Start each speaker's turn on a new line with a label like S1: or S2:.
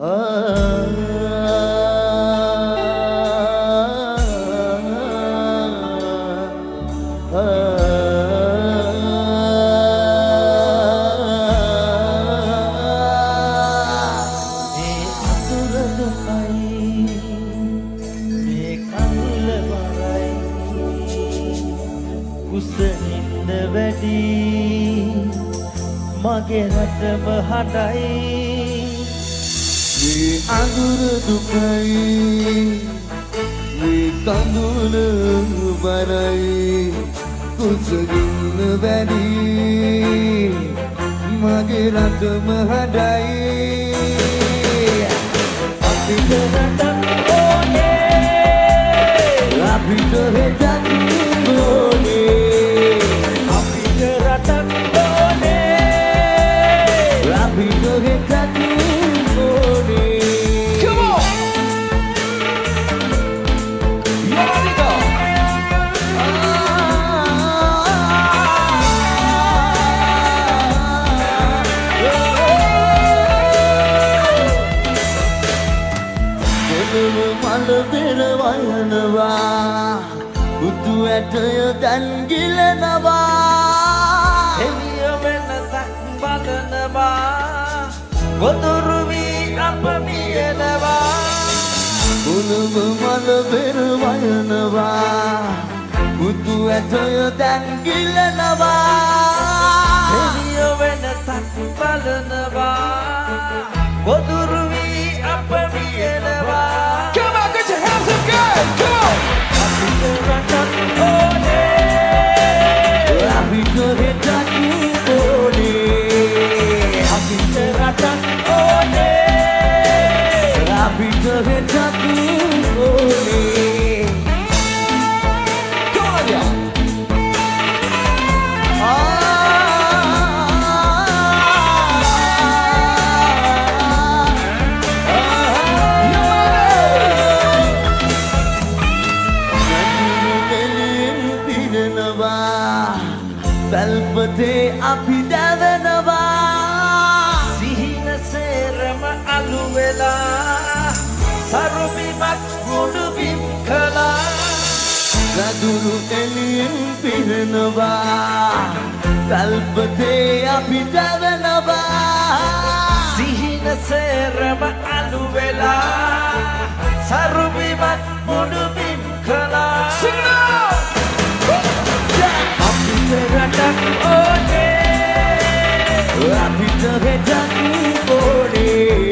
S1: මගේ රටම හඬයි මේ අඳුර දුකයි මේ කඳුල බරයි කුසගින්න වැඩි මගේ රටම හඬයි අපිට රටක් ඕනේ අපිට හෙටක් ඕනේ අපිට රටක් උතු ඇටය දැන් ගිලනවා එළිය වෙනසක් බලනවා ගොදුරු වී අප මියනවා කුළුම මල බෙර වයනවා උතු ඇටය දැන් ගිලනවා එළිය වෙනසක් බලනවා ගොදුරු වී අප මියනවා Come on, get your hands up, guys! Come on! Balpate api davanava Sihina serama aluwela Sarubimat gudubim kala Gaduru elin piranava Balpate api davanava Sihina serama aluwela Sarubimat gudubim kala Sing now! Ratak one, apita hetak one.